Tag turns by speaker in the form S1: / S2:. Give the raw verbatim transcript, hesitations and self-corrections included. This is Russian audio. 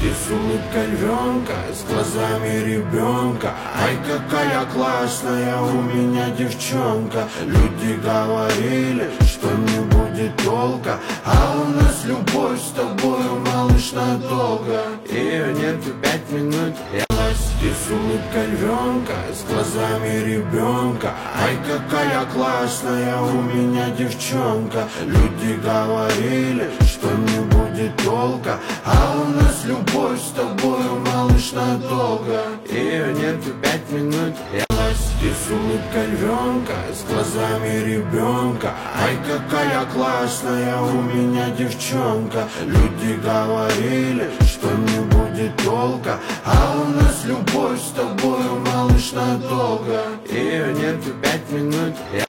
S1: Ты с улыбкой львенка, с глазами ребенка. Ай, какая классная у меня девчонка. Люди говорили, что не будет толка, а у нас любовь с тобою, малыш, надолго. Ее нету пять минут, я Ты с улыбкой львенка, с глазами ребенка. Ай, какая классная у меня девчонка. Люди говорили, что не будет толка, а у нас любовь с тобою, малыш, надолго. Ее нету пять минут, я Ты с улыбкой львенка, с глазами ребенка. Ай, какая классная у меня девчонка. Люди говорили, что не будет толка, а у нас любовь с тобою, малыш, надолго. Ее нету пять минут, я